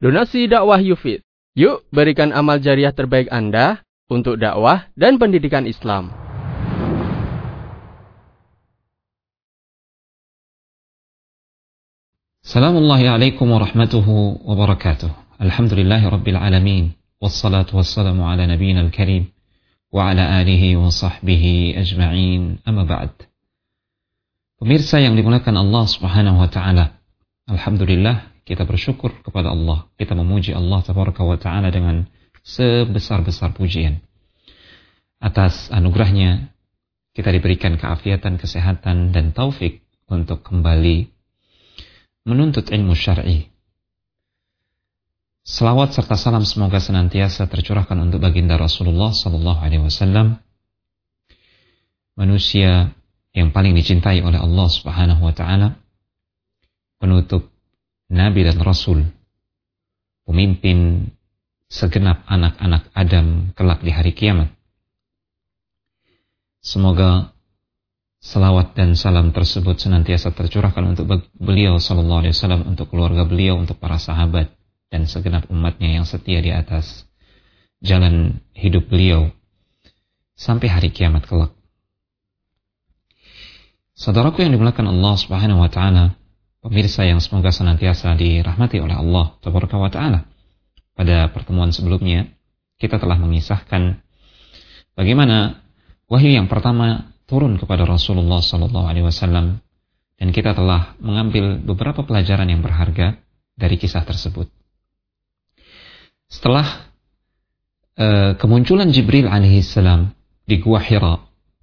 Donasi dakwah Yufid. Yuk berikan amal jariah terbaik Anda untuk dakwah dan pendidikan Islam. Assalamualaikum warahmatullahi wabarakatuh. Alhamdulillahi rabbil alamin. Wassalatu wassalamu ala nabiyyina al-karim wa ala alihi wa sahbihi ajma'in. Amma ba'd. Pemirsa yang dimuliakan Allah Subhanahu wa taala. Alhamdulillah, kita bersyukur kepada Allah. Kita memuji Allah tabaraka wa taala dengan sebesar-besar pujian. Atas anugerahnya kita diberikan keafiatan, kesehatan dan taufik untuk kembali menuntut ilmu syar'i. Selawat serta salam semoga senantiasa tercurahkan untuk baginda Rasulullah sallallahu alaihi wasallam, manusia yang paling dicintai oleh Allah Subhanahu wa taala, penutup nabi dan rasul, pemimpin segenap anak-anak Adam kelak di hari kiamat. Semoga selawat dan salam tersebut senantiasa tercurahkan untuk beliau sallallahu alaihi wasallam, untuk keluarga beliau, untuk para sahabat dan segenap umatnya yang setia di atas jalan hidup beliau sampai hari kiamat kelak. Saudaraku yang dimuliakan Allah Subhanahu wa taala, pemirsa yang semoga senantiasa dirahmati oleh Allah tabaraka wa taala. Pada pertemuan sebelumnya kita telah mengisahkan bagaimana wahyu yang pertama turun kepada Rasulullah sallallahu alaihi wasallam, dan kita telah mengambil beberapa pelajaran yang berharga dari kisah tersebut. Setelah kemunculan Jibril alaihissalam di Gua Hira,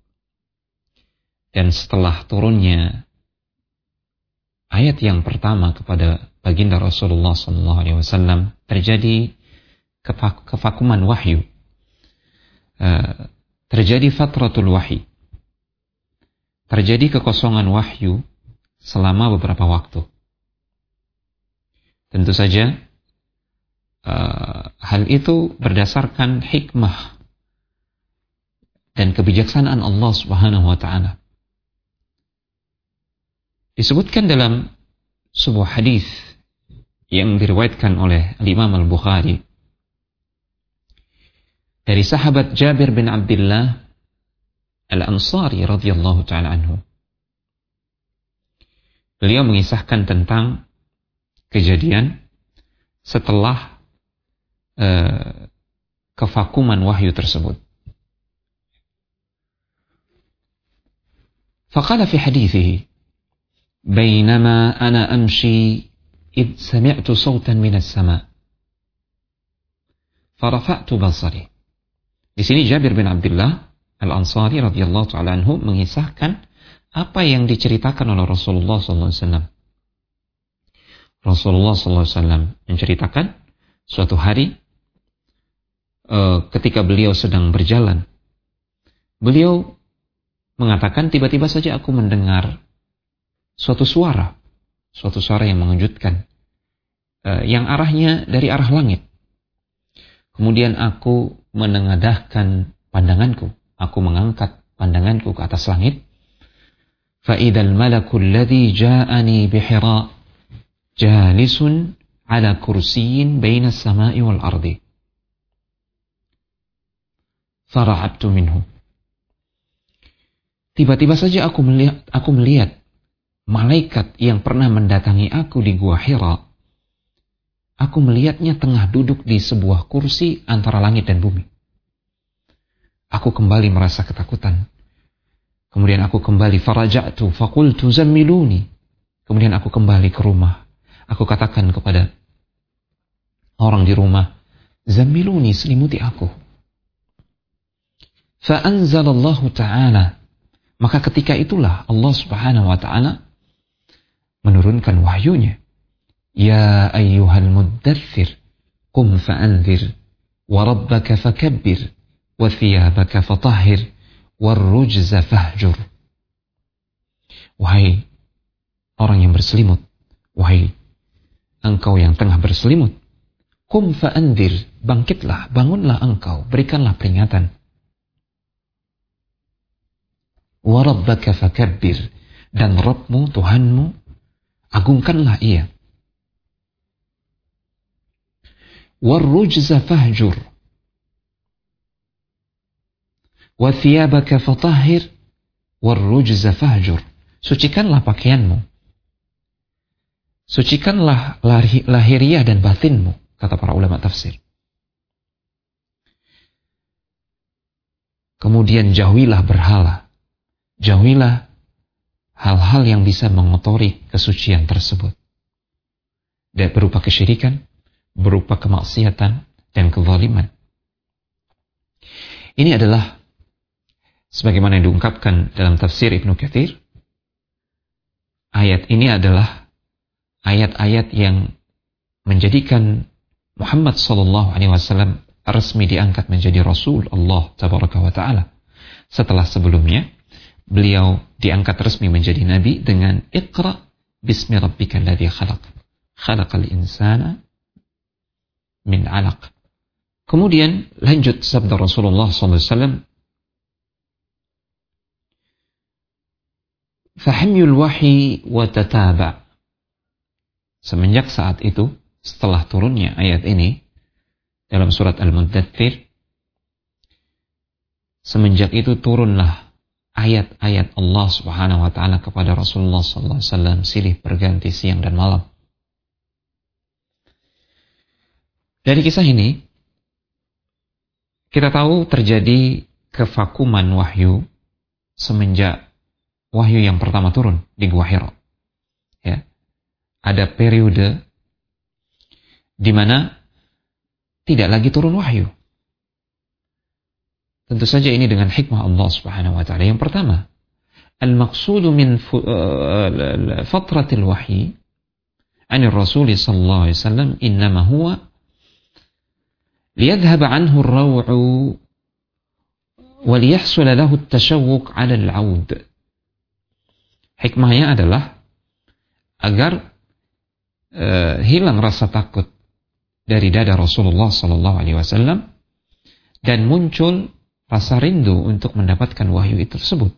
dan setelah turunnya ayat yang pertama kepada baginda Rasulullah sallallahu alaihi wasallam, terjadi kevakuman wahyu, terjadi fatratul wahyi, terjadi kekosongan wahyu selama beberapa waktu. Tentu saja hal itu berdasarkan hikmah dan kebijaksanaan Allah Subhanahu wa taala. Disebutkan dalam sebuah hadis yang diriwayatkan oleh Imam Al-Bukhari dari sahabat Jabir bin Abdullah Al-Ansari radhiyallahu ta'ala anhu. Beliau mengisahkan tentang kejadian setelah kevakuman wahyu tersebut. Faqala fi hadithihi, bainama ana amshi id sami'tu sawtan minas sama' farafa'tu basari. Di sini Jabir bin Abdullah Al-Ansari radhiyallahu ta'ala anhu mengisahkan apa yang diceritakan oleh Rasulullah sallallahu alaihi wasallam. Rasulullah sallallahu alaihi wasallam menceritakan suatu hari ketika beliau sedang berjalan, beliau mengatakan, tiba-tiba saja aku mendengar suatu suara yang mengejutkan, yang arahnya dari arah langit. Kemudian aku menengadahkan pandanganku, aku mengangkat pandanganku ke atas langit. Fa'idal malakul ladzi ja'ani bihira jalisun ala kursiyin baina as-sama'i wal ardi. Fara'abtu minhu. Tiba-tiba saja aku melihat malaikat yang pernah mendatangi aku di Gua Hira. Aku melihatnya tengah duduk di sebuah kursi antara langit dan bumi. Aku kembali merasa ketakutan. Kemudian aku kembali, faraja'tu faqultu zammiluni. Kemudian aku kembali ke rumah. Aku katakan kepada orang di rumah, zammiluni, selimuti aku. Fa'anzalallahu ta'ala. Maka ketika itulah Allah Subhanahu wa ta'ala menurunkan wahyunya. Ya ayyuhal muddathir, qum fa'anzir, wa rabbaka fakabbir, wa thiyabaka fatahhir, wa rujza fahjur. Wahai orang yang berselimut, wahai engkau yang tengah berselimut, qum fa'anzir, bangkitlah, bangunlah engkau, berikanlah peringatan. Wa rabbaka fakabbir, dan Rabbmu, Tuhanmu, agungkanlah ia. warrujza fahjur wa thiyabaka fatahhir warrujza fahjur. Sucikanlah pakaianmu, sucikanlah lahiriah dan batinmu, kata para ulama tafsir. Kemudian jauhilah berhala, jauhilah hal-hal yang bisa mengotori kesucian tersebut. Dan berupa kesyirikan, berupa kemaksiatan dan kezaliman. Ini adalah sebagaimana yang diungkapkan dalam tafsir Ibnu Katsir. Ayat ini adalah ayat-ayat yang menjadikan Muhammad SAW resmi diangkat menjadi Rasul Allah Tabaraka wa Ta'ala. Setelah sebelumnya, beliau diangkat resmi menjadi Nabi dengan Iqra bismi rabbikal ladzi khalaq. Khalaqal insana min 'alaq. Kemudian lanjut sabda Rasulullah SAW, Fahamyul wahyi wa tataba. Semenjak saat itu, setelah turunnya ayat ini dalam surat Al-Muddathir, semenjak itu turunlah ayat-ayat Allah Subhanahu wa taala kepada Rasulullah sallallahu alaihi wasallam silih berganti siang dan malam. Dari kisah ini kita tahu terjadi kevakuman wahyu semenjak wahyu yang pertama turun di Gua Hira. Ya. Ada periode di mana tidak lagi turun wahyu. Tentu saja ini dengan hikmah Allah Subhanahu wa taala. Yang pertama, al-maqsudu min fatratil wahyi anir Rasul sallallahu alaihi wasallam innama huwa liyadhhab anhu ar-raw'u wa liyahsul lahu at-tashawwuq 'ala al-'aud. Hikmahnya adalah agar hilang rasa takut dari dada Rasulullah sallallahu alaihi wasallam dan muncul rasa rindu untuk mendapatkan wahyu itu tersebut.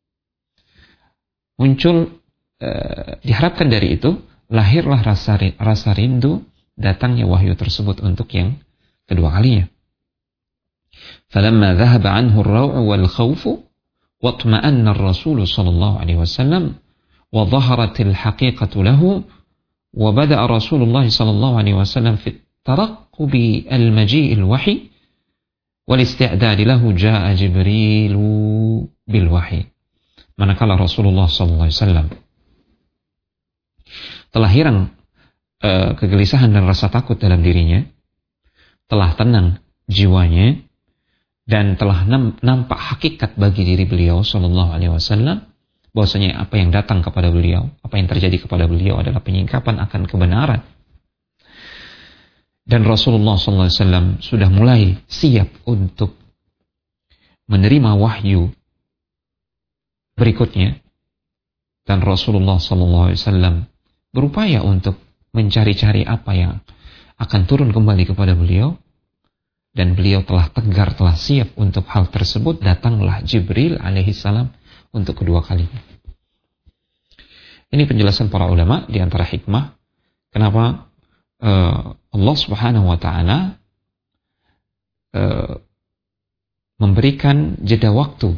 Muncul diharapkan dari itu lahirlah rasa rindu datangnya wahyu tersebut untuk yang kedua kalinya. Falamma dhahaba anhu ar-raw'u wal khawfu watma'anna ar-rasul sallallahu alaihi wasallam wa dhaharat al-haqiqatu lahu wa bada'a Rasulullah sallallahu alaihi wasallam fi taraqqubi al-maji' al-wahyi wal isti'dad lahu jaa Jibril bil wahyi. Manakala Rasulullah sallallahu alaihi wasallam telah hilang kegelisahan dan rasa takut dalam dirinya, telah tenang jiwanya dan telah nampak hakikat bagi diri beliau sallallahu alaihi wasallam bahwasanya apa yang datang kepada beliau, apa yang terjadi kepada beliau adalah penyingkapan akan kebenaran. Dan Rasulullah SAW sudah mulai siap untuk menerima wahyu berikutnya. Dan Rasulullah SAW berupaya untuk mencari-cari apa yang akan turun kembali kepada beliau. Dan beliau telah tegar, telah siap untuk hal tersebut. Datanglah Jibril alaihissalam untuk kedua kalinya. Ini penjelasan para ulama di antara hikmah kenapa Allah Subhanahu wa taala memberikan jeda waktu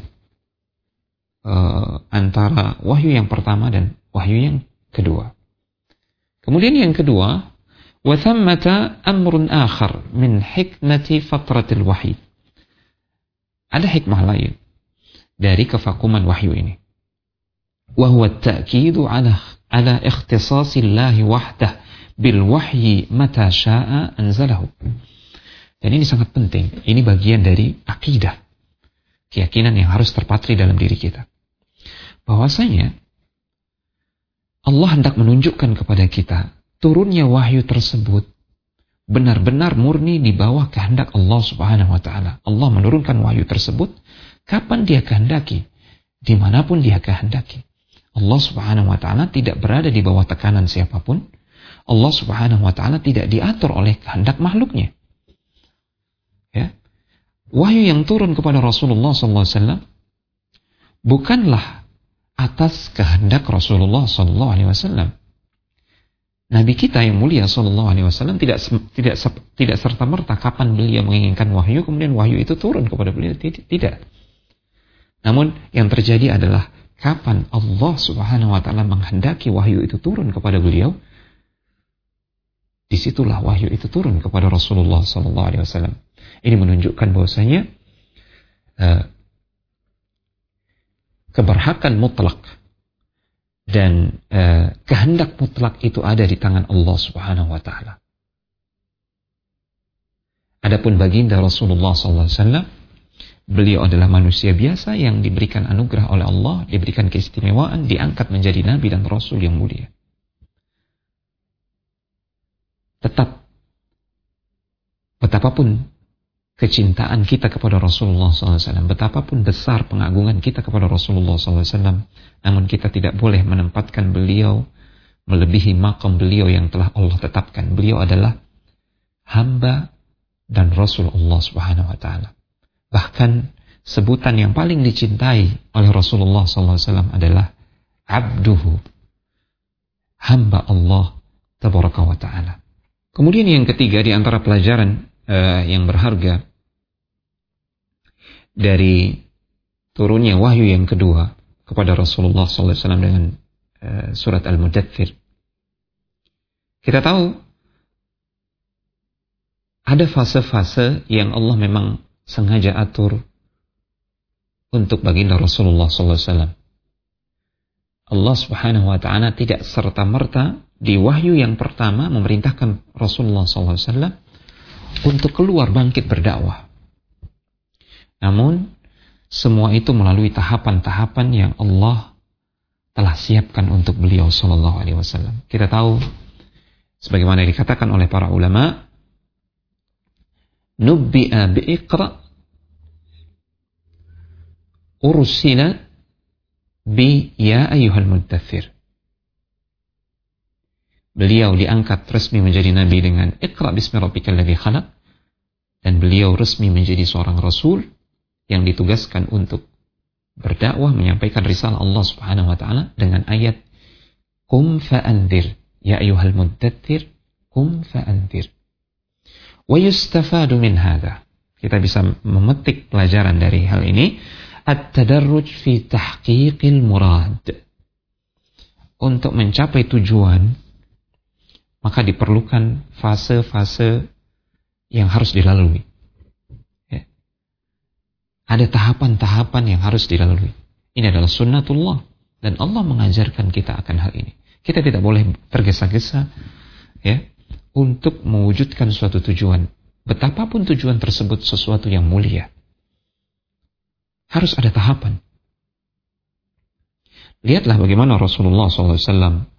antara wahyu yang pertama dan wahyu yang kedua. Kemudian yang kedua, wa thammata amrun akhar min hikmati fatratil wahyi. Ada hikmah lain dari kevakuman wahyu ini. Wa huwa at-ta'kidu ala ikhtisasillahi wahdah bil wahyi mata syaa anzalahu. Dan ini sangat penting. Ini bagian dari akidah, keyakinan yang harus terpatri dalam diri kita. Bahwasanya Allah hendak menunjukkan kepada kita turunnya wahyu tersebut benar-benar murni di bawah kehendak Allah Subhanahu wa taala. Allah menurunkan wahyu tersebut kapan Dia kehendaki, dimanapun Dia kehendaki. Allah Subhanahu wa taala tidak berada di bawah tekanan siapapun. Allah Subhanahu wa taala tidak diatur oleh kehendak makhluknya. Ya. Wahyu yang turun kepada Rasulullah sallallahu alaihi wasallam bukanlah atas kehendak Rasulullah sallallahu alaihi wasallam. Nabi kita yang mulia sallallahu alaihi wasallam tidak serta-merta kapan beliau menginginkan wahyu kemudian wahyu itu turun kepada beliau, tidak. Namun yang terjadi adalah kapan Allah Subhanahu wa taala menghendaki wahyu itu turun kepada beliau, disitulah wahyu itu turun kepada Rasulullah sallallahu alaihi wasallam. Ini menunjukkan bahwasanya keberhakan mutlak dan kehendak mutlak itu ada di tangan Allah Subhanahu wa taala. Adapun baginda Rasulullah sallallahu alaihi wasallam, beliau adalah manusia biasa yang diberikan anugerah oleh Allah, diberikan keistimewaan, diangkat menjadi nabi dan rasul yang mulia. Tetap betapapun kecintaan kita kepada Rasulullah SAW, betapapun besar pengagungan kita kepada Rasulullah SAW, namun kita tidak boleh menempatkan beliau melebihi maqam beliau yang telah Allah tetapkan. Beliau adalah hamba dan Rasulullah Subhanahu wa taala. Bahkan sebutan yang paling dicintai oleh Rasulullah SAW adalah abduhu, hamba Allah tabaraka wa ta'ala. Kemudian yang ketiga di antara pelajaran yang berharga dari turunnya wahyu yang kedua kepada Rasulullah SAW dengan surat Al-Mudaththir. Kita tahu ada fase-fase yang Allah memang sengaja atur untuk baginda Rasulullah SAW. Allah Subhanahu wa ta'ala tidak serta-merta di wahyu yang pertama memerintahkan Rasulullah SAW untuk keluar bangkit berdakwah. Namun semua itu melalui tahapan-tahapan yang Allah telah siapkan untuk beliau sallallahu alaihi wasallam. Kita tahu sebagaimana dikatakan oleh para ulama, nubbi'a bi'iqra ursila bi ya ayyuhal muddaththir. Beliau diangkat resmi menjadi nabi dengan Iqra bismi rabbikal ladzi khalaq, dan beliau resmi menjadi seorang rasul yang ditugaskan untuk berdakwah menyampaikan risalah Allah Subhanahu wa taala dengan ayat Qum fa'anzir ya ayyuhal muddaththir qum fa'anzir. Wa yustafadu min hadza. Kita bisa memetik pelajaran dari hal ini, at-tadarruj fi tahqiqil murad. Untuk mencapai tujuan maka diperlukan fase-fase yang harus dilalui. Ya. Ada tahapan-tahapan yang harus dilalui. Ini adalah sunnatullah. Dan Allah mengajarkan kita akan hal ini. Kita tidak boleh tergesa-gesa ya, untuk mewujudkan suatu tujuan. Betapapun tujuan tersebut sesuatu yang mulia, harus ada tahapan. Lihatlah bagaimana Rasulullah SAW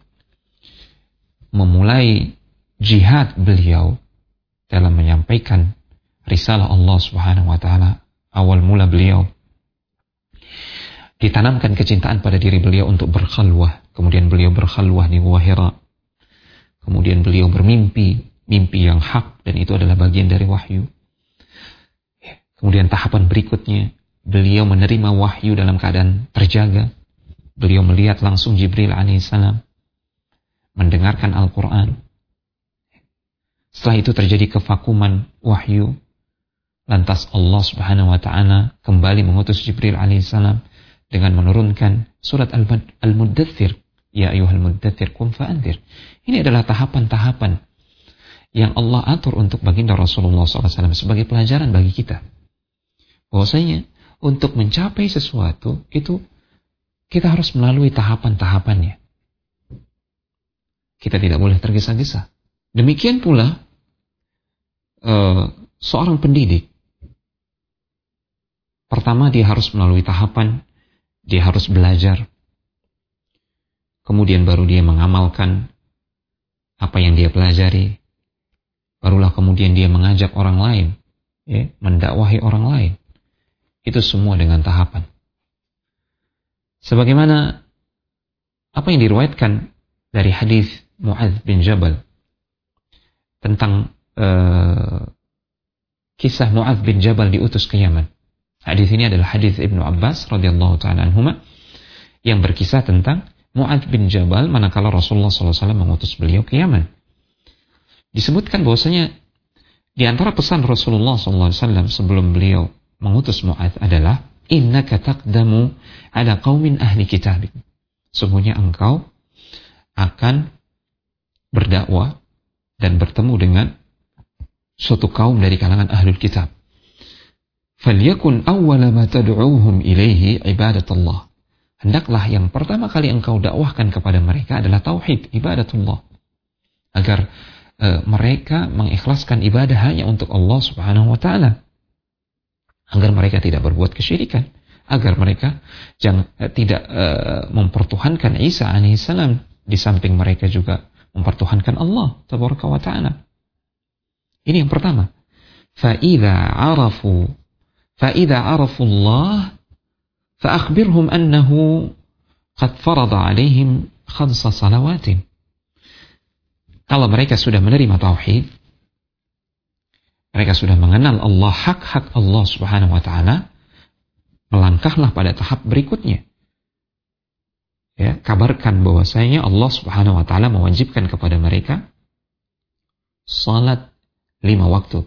memulai jihad beliau dalam menyampaikan risalah Allah Subhanahu wa taala. Awal mula beliau ditanamkan kecintaan pada diri beliau untuk berkhalwah. Kemudian beliau berkhalwah di Gua Hira. Kemudian beliau bermimpi, mimpi yang hak, dan itu adalah bagian dari wahyu. Kemudian tahapan berikutnya, beliau menerima wahyu dalam keadaan terjaga. Beliau melihat langsung Jibril alaihissalam, mendengarkan Al-Quran. Setelah itu terjadi kevakuman wahyu. Lantas Allah Subhanahu wa ta'ala kembali mengutus Jibril alaihissalam dengan menurunkan surat Al-Mudaththir. Ya ayyuhal muddaththir qum fa'anzir. Ini adalah tahapan-tahapan yang Allah atur untuk baginda Rasulullah SAW sebagai pelajaran bagi kita. Bahwasanya untuk mencapai sesuatu itu kita harus melalui tahapan-tahapannya. Kita tidak boleh tergesa-gesa. Demikian pula seorang pendidik. Pertama dia harus melalui tahapan, dia harus belajar. Kemudian baru dia mengamalkan apa yang dia pelajari. Barulah kemudian dia mengajak orang lain, ya, mendakwahi orang lain. Itu semua dengan tahapan. Sebagaimana apa yang diriwayatkan dari hadis Mu'adz bin Jabal tentang kisah Mu'adz bin Jabal diutus ke Yaman. Hadis ini adalah hadis Ibnu Abbas radhiyallahu taala anhuma yang berkisah tentang Mu'adz bin Jabal manakala Rasulullah SAW mengutus beliau ke Yaman. Disebutkan bahwasanya di antara pesan Rasulullah SAW sebelum beliau mengutus Mu'adz adalah innaka taqdamu ala qaumin ahli kitab. Sungguhnya engkau akan berdakwah dan bertemu dengan suatu kaum dari kalangan ahlul kitab. Falyakun awwala ma tad'uuhum ilaihi ibadatullah. Hendaklah yang pertama kali engkau dakwahkan kepada mereka adalah tauhid, ibadatullah. Agar mereka mengikhlaskan ibadah hanya untuk Allah Subhanahu wa taala. Agar mereka tidak berbuat kesyirikan, agar mereka tidak mempertuhankan Isa alaihissalam di samping mereka juga mempertuhankan Allah tabaraka wa taala. Ini yang pertama. فَإِذَا عَرَفُوا اللَّهَ فَأَخْبِرْهُمْ أَنَّهُ قَدْ فَرَضَ عَلَيْهِمْ 5 صَلَوَاتٍ. Kalau mereka sudah menerima tauhid, mereka sudah mengenal Allah, hak-hak Allah Subhanahu wa taala, melangkahlah pada tahap berikutnya. Ya, kabarkan bahwasanya Allah Subhanahu wa taala mewajibkan kepada mereka salat 5 waktu.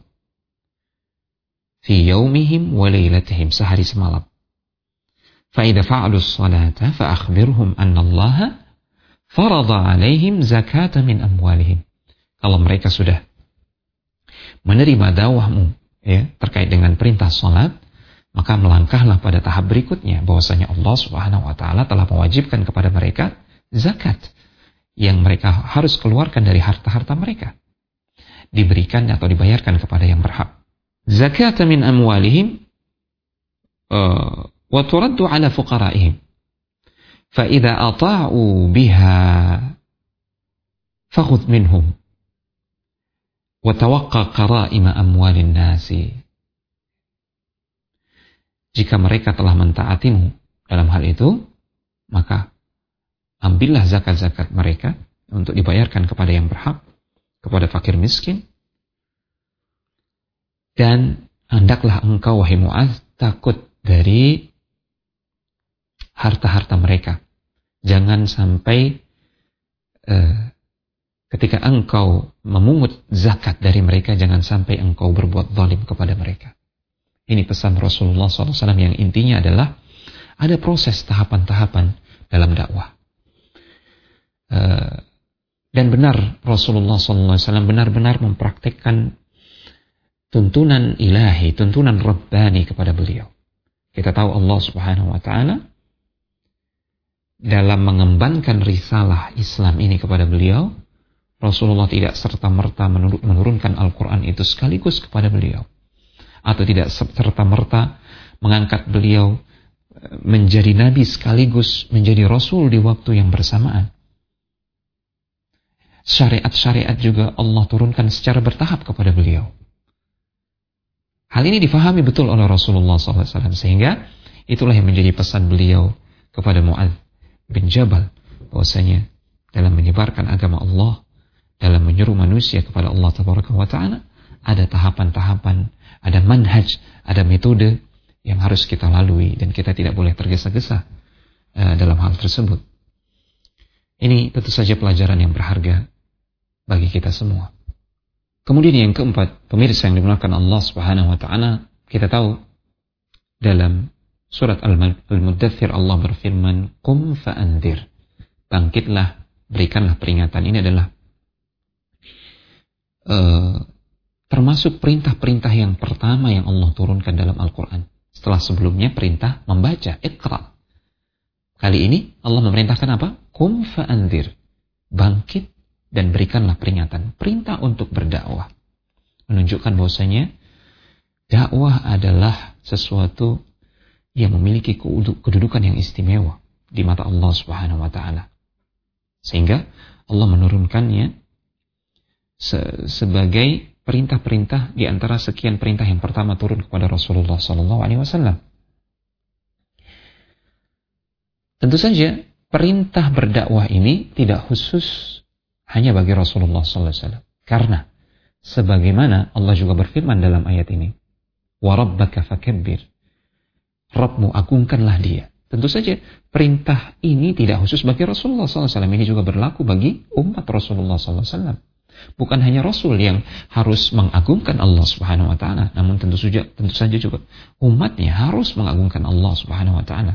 Fi yaumihim wa lailatihim, sehari semalam. Fa idza fa'alu as-salata fa akhbirhum anna Allah farada 'alaihim zakata min amwalihim. Kalau mereka sudah menerima dakwahmu ya terkait dengan perintah salat, maka melangkahlah pada tahap berikutnya bahwasanya Allah Subhanahu wa taala telah mewajibkan kepada mereka zakat yang mereka harus keluarkan dari harta-harta mereka, diberikan atau dibayarkan kepada yang berhak. Zakata min amwalihim wa turaddu ala fuqaraihim. Fa idza ata'u biha fakhudh minhum wa tawaqqa qara'ima amwalin nasi. Jika mereka telah mentaatimu dalam hal itu, maka ambillah zakat-zakat mereka untuk dibayarkan kepada yang berhak, kepada fakir miskin. Dan hendaklah engkau, wahai Mu'adz, takut dari harta-harta mereka. Jangan sampai ketika engkau memungut zakat dari mereka, jangan sampai engkau berbuat zalim kepada mereka. Ini pesan Rasulullah SAW yang intinya adalah ada proses tahapan-tahapan dalam dakwah. Dan benar Rasulullah SAW benar-benar mempraktikkan tuntunan ilahi, tuntunan Rabbani kepada beliau. Kita tahu Allah Subhanahu wa taala dalam mengembankan risalah Islam ini kepada beliau, Rasulullah tidak serta-merta menurunkan Al-Quran itu sekaligus kepada beliau. Atau tidak serta-merta mengangkat beliau menjadi nabi sekaligus menjadi rasul di waktu yang bersamaan. Syariat-syariat juga Allah turunkan secara bertahap kepada beliau. Hal ini difahami betul oleh Rasulullah SAW, sehingga itulah yang menjadi pesan beliau kepada Mu'adz bin Jabal, bahwasanya dalam menyebarkan agama Allah, dalam menyuruh manusia kepada Allah Tabaraka wa Ta'ala, ada tahapan-tahapan, ada manhaj, ada metode yang harus kita lalui, dan kita tidak boleh tergesa-gesa dalam hal tersebut. Ini tentu saja pelajaran yang berharga bagi kita semua. Kemudian yang keempat, pemirsa yang dimuliakan Allah Subhanahu wa taala, kita tahu dalam surat Al-Muddathir Allah berfirman, "Qum fa'andzir." Bangkitlah, berikanlah peringatan. Ini adalah termasuk perintah-perintah yang pertama yang Allah turunkan dalam Al-Quran. Setelah sebelumnya perintah membaca, Iqra. Kali ini Allah memerintahkan apa? Qum fa'andzir. Bangkit dan berikanlah peringatan. Perintah untuk berdakwah. Menunjukkan bahwasanya dakwah adalah sesuatu yang memiliki kedudukan yang istimewa di mata Allah Subhanahu wa taala. Sehingga Allah menurunkannya sebagai perintah-perintah di antara sekian perintah yang pertama turun kepada Rasulullah SAW. Tentu saja perintah berdakwah ini tidak khusus hanya bagi Rasulullah SAW. Karena sebagaimana Allah juga berfirman dalam ayat ini, wa rabbaka fakabbir. Rabbmu agungkanlah dia. Tentu saja perintah ini tidak khusus bagi Rasulullah SAW. Ini juga berlaku bagi umat Rasulullah SAW. Bukan hanya Rasul yang harus mengagungkan Allah Subhanahu Wa Taala, namun tentu saja juga umatnya harus mengagungkan Allah Subhanahu Wa Taala.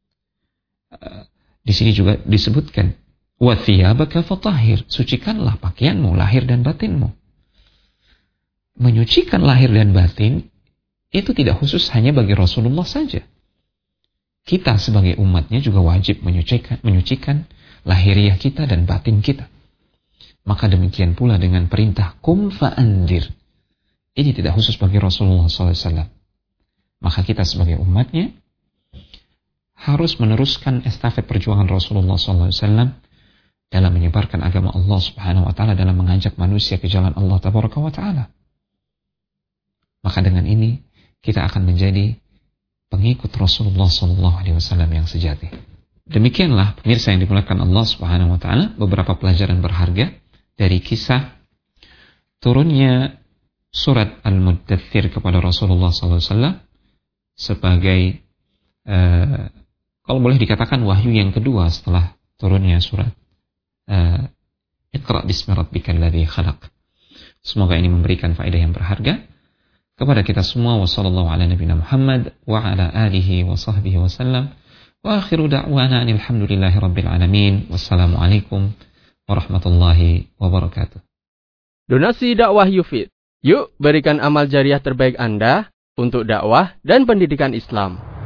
Di sini juga disebutkan, wa thiyabaka fatahhir, sucikanlah pakaianmu lahir dan batinmu. Menyucikan lahir dan batin itu tidak khusus hanya bagi Rasulullah saja. Kita sebagai umatnya juga wajib menyucikan lahiriah kita dan batin kita. Maka demikian pula dengan perintah kum fa'andir. Ini tidak khusus bagi Rasulullah SAW. Maka kita sebagai umatnya harus meneruskan estafet perjuangan Rasulullah SAW dalam menyebarkan agama Allah Subhanahu Wa Taala, dalam mengajak manusia ke jalan Allah Tabaraka Wa Taala. Maka dengan ini kita akan menjadi pengikut Rasulullah SAW yang sejati. Demikianlah pemirsa yang dimuliakan Allah Subhanahu Wa Taala, beberapa pelajaran berharga dari kisah turunnya surat Al-Muddathir kepada Rasulullah SAW sebagai kalau boleh dikatakan wahyu yang kedua setelah turunnya surat Iqra bismi rabbikal ladzi khalaq. Semoga ini memberikan faedah yang berharga kepada kita semua. Wa sallallahu ala nabiyina Muhammad wa ala alihi wa sahbihi wa sallam. Wa akhiru da'wana alhamdulillahi rabbil alamin. Wassalamualaikum warahmatullahi wabarakatuh. Donasi dakwah Yufid. Yuk berikan amal jariah terbaik Anda untuk dakwah dan pendidikan Islam.